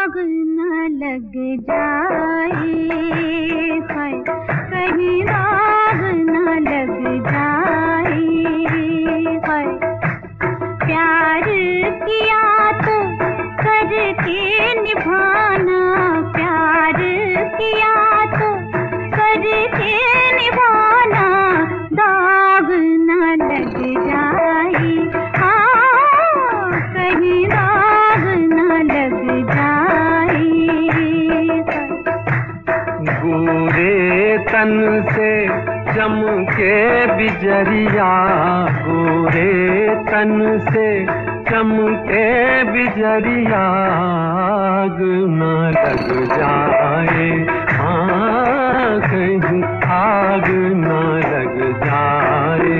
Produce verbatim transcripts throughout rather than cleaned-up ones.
दाग न लग जाए, हाय कहीं दाग न लग जाए, हाय प्यार किया तो करके निभाना, प्यार किया तो करके निभाना, दाग न लग जाए, हाँ कहीं दाग न लग जाए। गोरे तन से चमके बिजरिया, गोरे तन से चमके बिजरिया, आग न लग जाए, हाँ कहीं आग न लग जाए।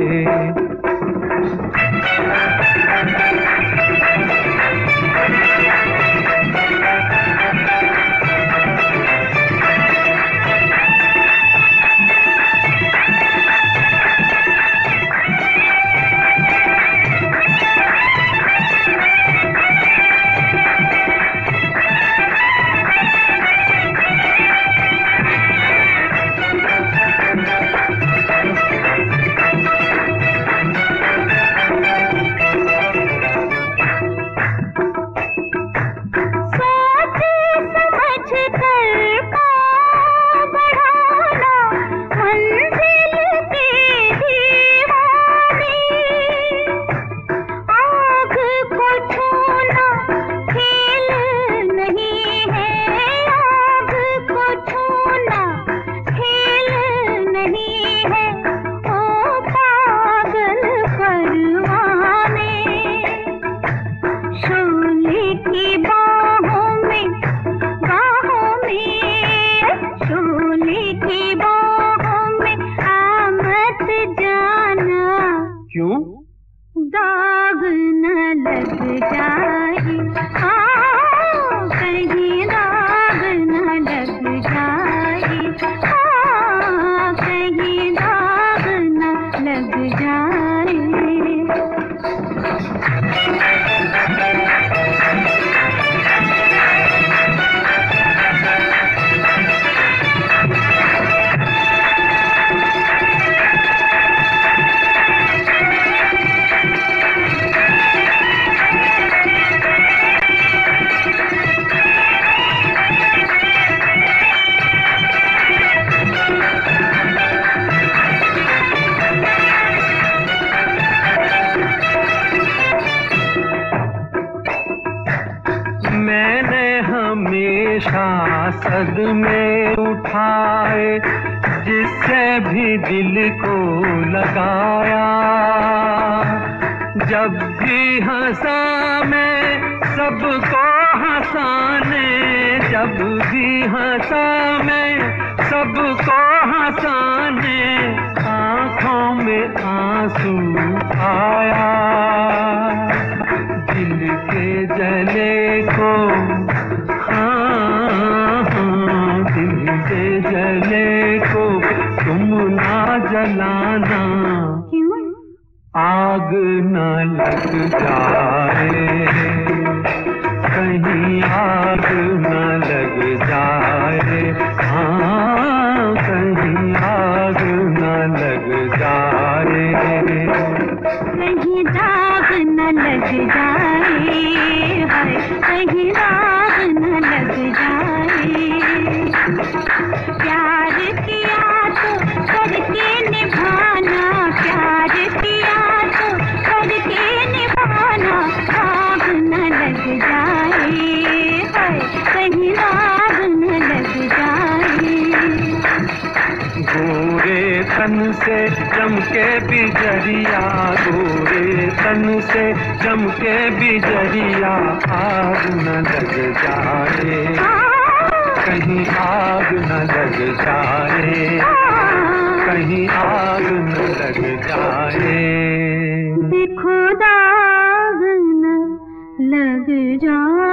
क्यों? दाग न लग जाए, हाँ कहीं दाग न लग जाए, हाँ कहीं दाग न लग जाए। मैंने हमेशा सदमे उठाए, जिससे भी दिल को लगाया, जब भी हंसा मैं सबको हंसाने, जब भी हंसा मैं सबको हंसाने, आँखों में आंसू आया, दिल के जले को, हाँ हाँ दिल के जले को तुम ना जलाना, क्यों? आग न लग जाए, कहीं आग न लग जाए, हाँ कहीं आग न लग जाए, कहीं दाग न लग जाए, हाय कहीं दाग न लग जाए, प्यार किया तो करके निभाना, प्यार किया तो करके निभाना, दाग न लग जाए, हाय कहीं दाग न लग जाए। गोरे तन से चमके बिजरिया, गोरे तन से चमके बिजरिया, आग न लग जाए, कहीं आग न लग जाए, कहीं आग न लग जाए। देखो दाग न लग जाए।